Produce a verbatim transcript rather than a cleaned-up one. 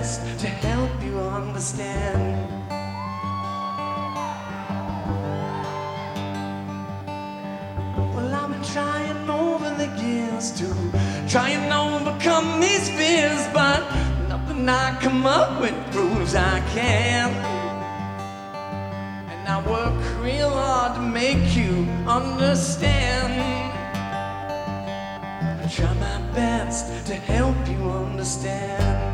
best to help you understand. Well, I've been trying over the years to try and overcome these fears, but nothing I come up with proves I can. And I work real hard to make you understand. I try my best to help you understand.